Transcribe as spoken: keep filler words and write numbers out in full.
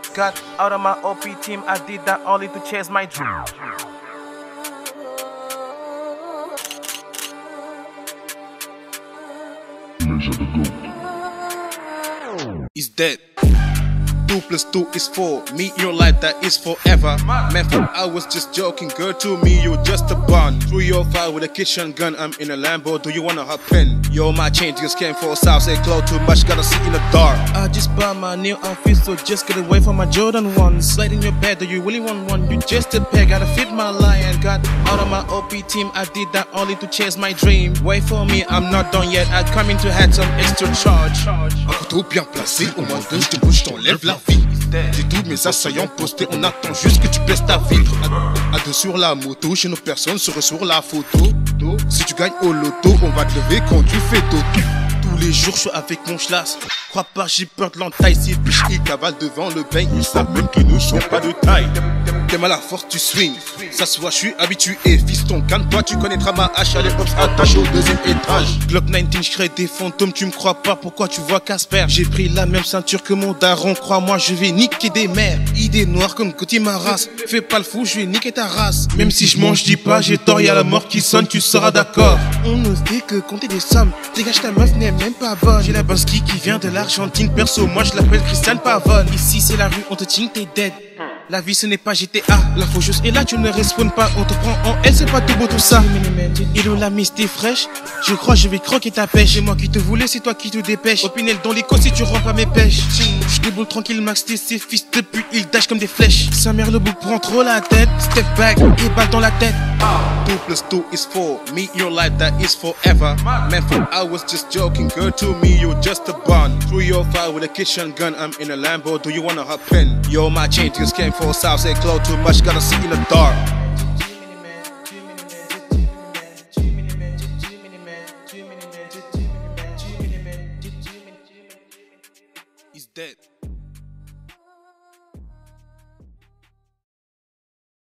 Got out of my O P team, I did that only to chase my dream. Is dead. Two plus two is four. Me in your life that is forever. Man, I was just joking, girl. To me, you're just a bun. Through your fire with a kitchen gun. I'm in a Lambo. Do you wanna hop in? Yo, my chain just came for a south. Say close too much, gotta see in the dark. I just bought my new outfit, so just get away from my Jordan ones. Slide in your bed, do you really want one? You just a pair, gotta fit my lion. Got out of my O P team, I did that only to chase my dream. Wait for me, I'm not done yet. I come in to have some extra charge. Un couteau bien placé, au moins deux, je te bouge, t'enlève la vie. J'ai tous mes assaillants postés, on attend juste que tu baisses ta ville. À, à deux sur la moto, chez nos personnes seraient sur la photo. Si tu gagnes au loto, on va te lever quand tu fais dodo. Tous les jours, je suis avec mon schlass. Crois pas, j'ai peur de l'entaille. Si biches, ils cavalent devant le bain, ils savent même qu'ils ne sont pas de taille. T'aimes à la force, tu swing. Ça se voit, je suis habitué. Fiston, calme-toi, tu connaîtras ma hache. À l'époque, attaché au deuxième étage. Glock dix-neuf, je crée des fantômes. Tu me crois pas, pourquoi tu vois Casper? J'ai pris la même ceinture que mon daron. Crois-moi, je vais niquer des mères. Idée noire comme Gauthier ma race. Fais pas le fou, je vais niquer ta race. Même si je mange, dis pas, j'ai tort, y'a la mort qui sonne, tu seras d'accord. On ne fait que compter des sommes. Dégage, ta meuf n'est même pas bonne. J'ai la Bansky qui vient de l'Argentine. Perso, moi je l'appelle Christiane Pavone. Ici c'est la rue, on te tient, t'es dead. La vie ce n'est pas G T A, la faucheuse est là, tu ne respawns pas, on te prend en L, c'est pas tout beau tout ça. Hello la mise, t'es fraîche, je crois je vais croquer ta pêche. C'est moi qui te voulais, c'est toi qui te dépêche. Opinel dans les côtes si tu rends pas mes pêches. Je déboule tranquille, Max, t'es ses fils de pute, ils dash comme des flèches. Sa mère le bouc prend trop la tête, step back et balle dans la tête. Two plus two is four, me in your life that is forever. Man, I was just joking, girl, to me you're just a bun. Through your fire with a kitchen gun, I'm in a Lambo, do you wanna hop in? Yo, my chain just came for a south, say close too much, gotta see in the dark. He's dead.